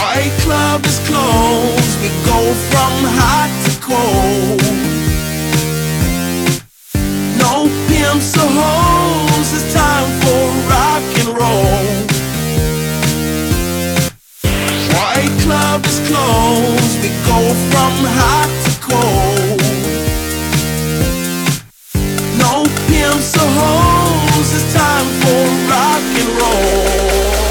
Fight Club is closed. We go from hot to cold. No pimps or hoes. It's time for rock and roll. Fight Club is closed. We go from hot to cold. No pimps or hoes. It's time for rock and roll.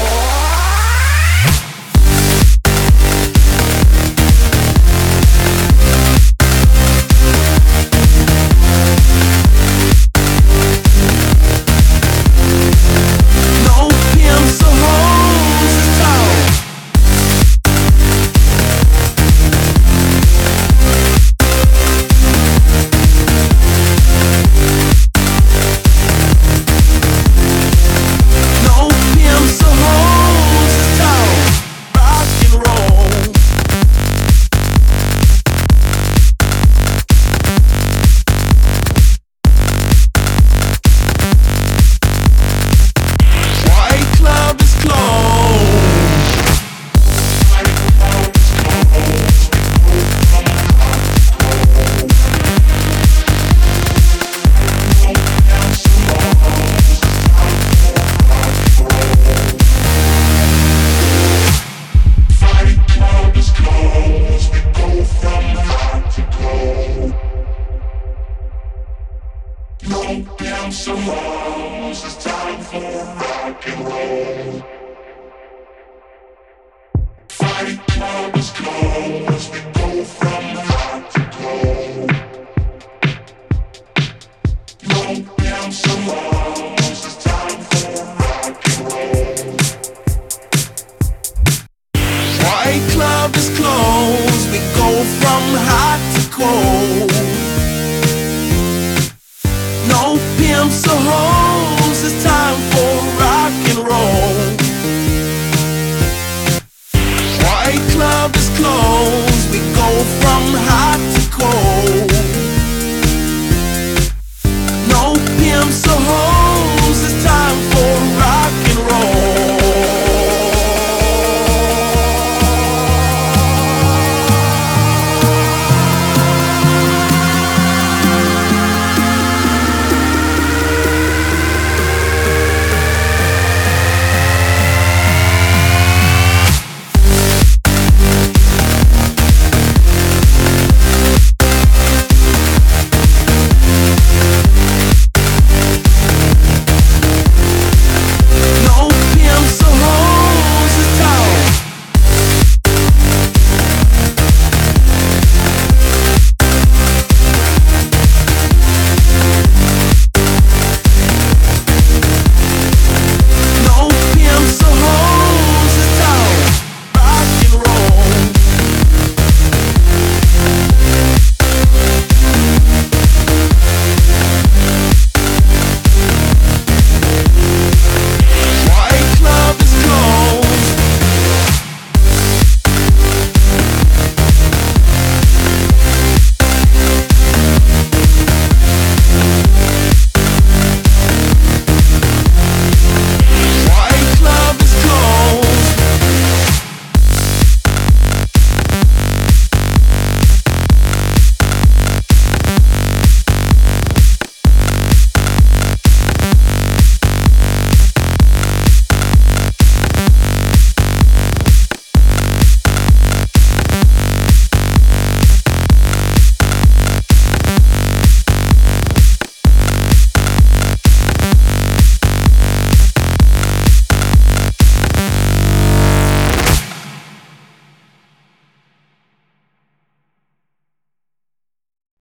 It's time for rock and roll. Fight Club is closed. We go from hot to cold. No pimps or hoes. It's time for rock and roll. Fight Club is closed.